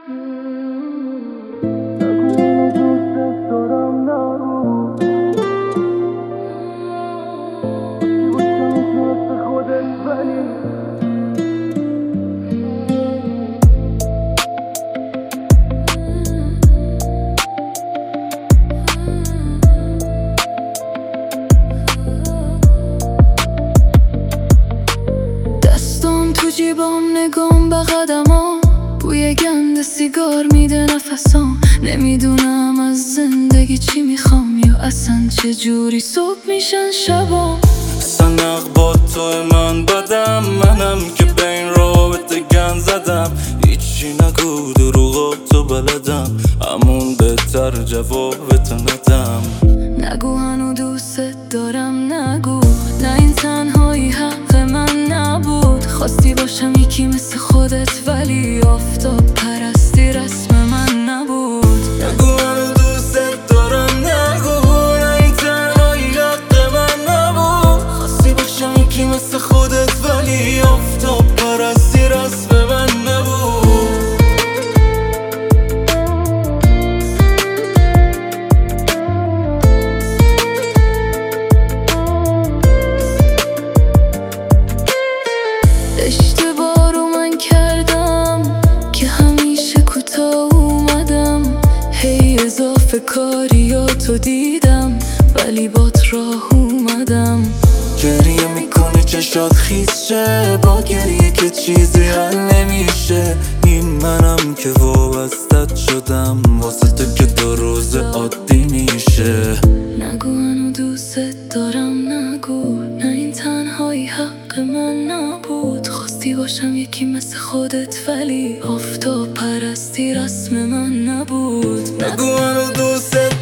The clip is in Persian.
دستام تو جیبام، نگام به قدمام، بوی گند سیگار میده نفسام. نمیدونم از زندگی چی میخوام، یا اصلا چه جوری صبح میشن شبام. سنق با تو من بدم، منم که به این رابطه گند زدم. هیچی نگو دروغاتو بلدم، همون بهتر جوابتو ندم. نگو هنو دوست دارم، نگو نه این تنهایی حق من نبود. خواستی باشم یکی مثل خودت، ولی آفتاب پرستی رسم من نبود. نگو هنو دوست دارم، نگو نه این تنهایی حق من نبود. خواستی باشم یکی مثل خودت، ولی آفتاب پرستی رسم من نبود. اشتباه رو من کردم که همیشه کوتاه اومدم. هی اضافه کاریاتو دیدم، ولی بات راه اومدم. گریه میکنه چشات خیس شه، با گریه که چیزی حل نمیشه. این منم که وابستت شدم، واسه تو که 2 روز عادی میشه. نگو هنو دوست دارم، نگو نه این تنهایی حق من نبود. خواستی باشم یکی مثل خودت، ولی آفتاب پرستی رسم من نبود. نگو هنو دوست